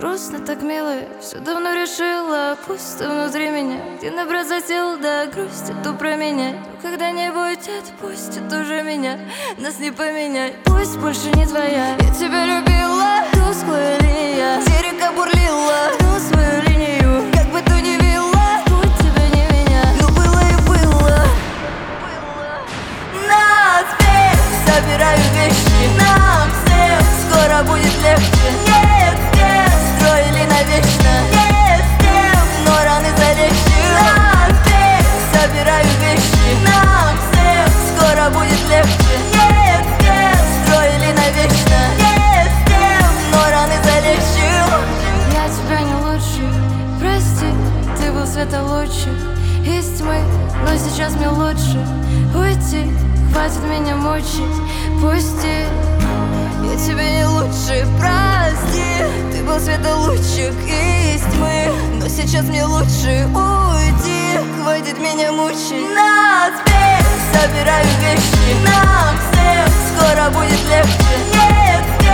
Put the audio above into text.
грустно, так мило, я все давно решила. Пусто внутри меня, где набрать зател, да грустит ту про меня. Но когда-нибудь отпустит уже меня, нас не поменять. Пусть больше не твоя, я тебя любила. Тусклая линия, где река бурлила. Гну свою линию, как бы то ни вела. Путь тебя не меня, но было и было. На теперь собираю вещи, нам всем скоро будет легче. Нет, строили навечно, не с тем, но раны залегче. На теперь собираю вещи, нам всем скоро будет легче. Нет, строили навечно, не с тем, но раны залегче. Я тебя не лучше, прости, ты был светолучше из тьмы, но сейчас мне лучше уйти. Хватит меня мучить, пусти. Я тебя не лучше, прости. Ты был светолучик из тьмы, но сейчас мне лучше уйти. Хватит меня мучить. На теперь собираю вещи, нам всем скоро будет легче. Нет,